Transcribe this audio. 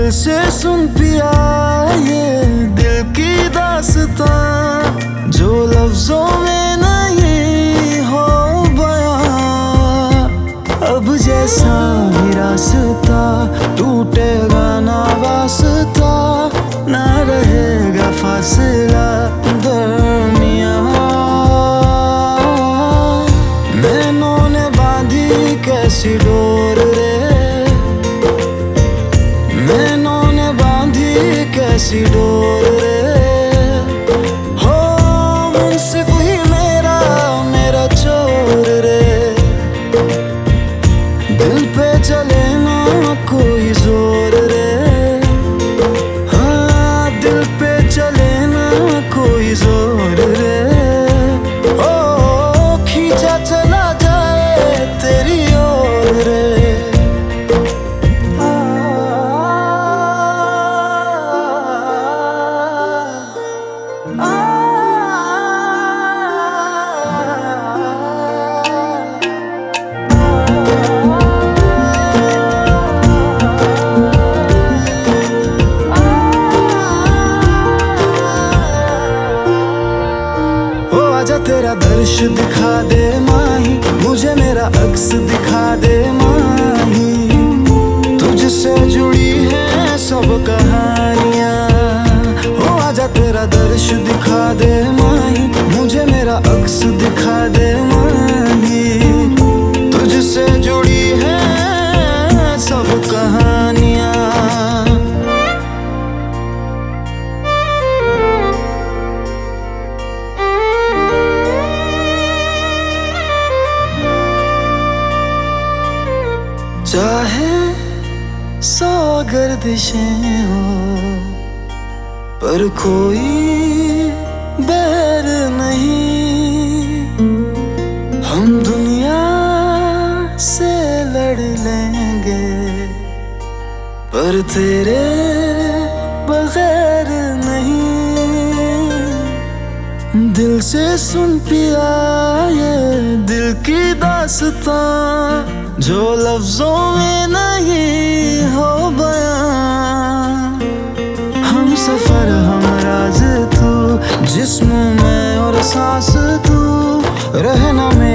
से सुन पिया ये दिल की दास्तां, जो लफ्जों में नहीं हो बयां। अब जैसा भी रास्ता टूटेगा ना वास्ता, ना रहेगा फासला दरमियां। नैनों ने बांधी कैसी डोर रे, नैनों ने बांधी कैसी डोर रे। हो मुंसिफ ही मेरा चोर रे। दिल पे चले ना कोई जोर रे, हाँ दिल पे चले ना कोई जोर रे। ओ खींचा चला जाए तेरी ओर रे। तेरा दर्श दिखा दे माही, मुझे मेरा अक्स दिखा दे माही। तुझसे जुड़ी है सब कहानियां, हो आजा तेरा दर्श दिखा दे माही, मुझे मेरा अक्स दिखा दे माही। तुझसे जुड़ी है सब कहानियां। चाहे 100 गर्दिशें हो, पर कोई बैर नहीं। हम दुनिया से लड़ लेंगे, पर तेरे बगैर नहीं। दिल से सुन पिया ये दिल की दास्तां, जो लफ्जों में नहीं हो बयां। हम सफर हम राज तू, जिस्म में और सांस तू, रहना में